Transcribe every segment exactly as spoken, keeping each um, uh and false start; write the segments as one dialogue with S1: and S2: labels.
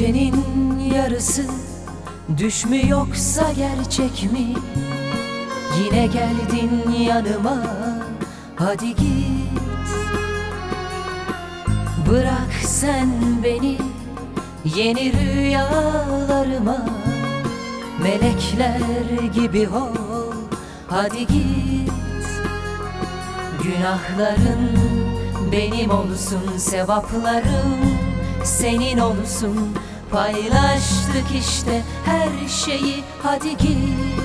S1: Gecenin yarısı, düş mü yoksa gerçek mi? Yine geldin yanıma, hadi git. Bırak sen beni yeni rüyalarıma, melekler gibi ol, hadi git. Günahların benim olsun, sevaplarım senin olsun. Paylaştık işte her şeyi, hadi git.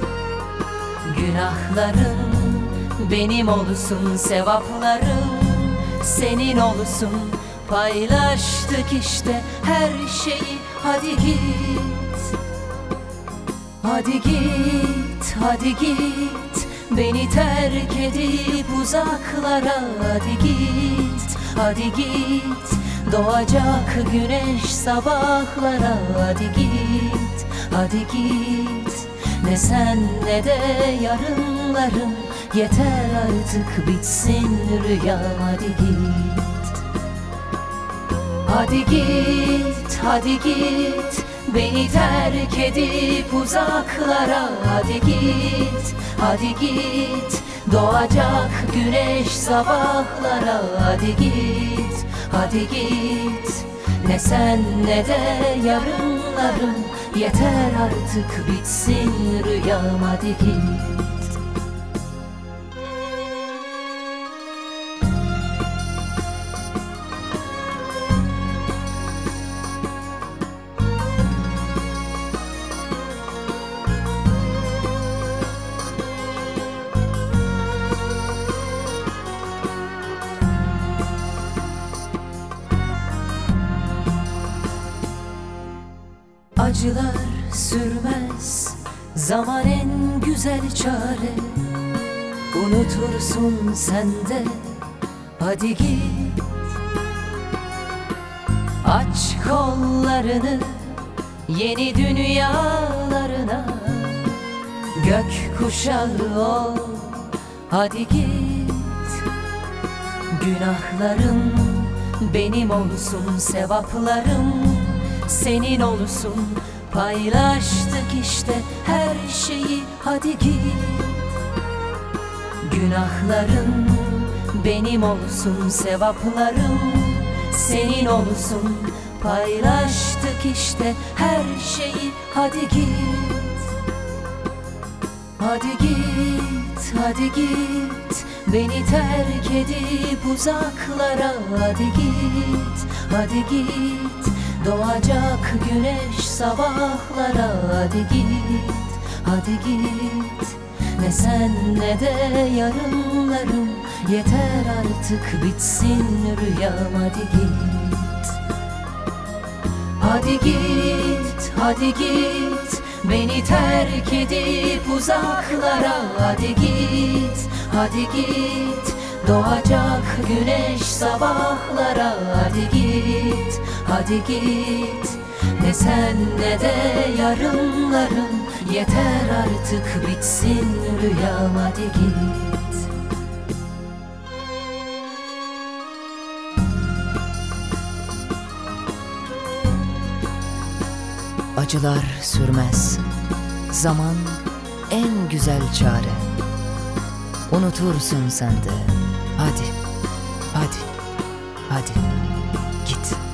S1: Günahların benim olsun, sevaplarım senin olsun. Paylaştık işte her şeyi, hadi git. Hadi git, hadi git, beni terk edip uzaklara, hadi git. Hadi git, doğacak güneş sabahlara, hadi git. Hadi git, ne sen ne de yarınlarım, yeter artık bitsin rüyam, hadi git. Hadi git, hadi git, beni terk edip uzaklara, hadi git. Hadi git, doğacak güneş sabahlara, hadi git. Hadi git, ne sen ne de yarınlarım, yeter artık bitsin rüyam, hadi git. Acılar sürmez, zaman en güzel çare. Unutursun sen de, hadi git. Aç kollarını yeni dünyalarına, gök kuşağı ol, hadi git. Günahlarım benim olsun, sevaplarım senin olsun. Paylaştık işte her şeyi, hadi git. Günahların benim olsun, sevaplarım senin olsun. Paylaştık işte her şeyi, hadi git. Hadi git, hadi git, beni terk edip uzaklara, hadi git. Hadi git, doğacak güneş sabahlara, hadi git. Hadi git, ne sen ne de yarınlarım, yeter artık bitsin rüyam, hadi git. Hadi git, hadi git, beni terk edip uzaklara, hadi git. Hadi git, doğacak güneş sabahlara, hadi git. Hadi git, ne sen ne de yarınlarım, yeter artık bitsin rüyam, hadi git.
S2: Acılar sürmez, zaman en güzel çare. Unutursun sen de, hadi, hadi, hadi, git.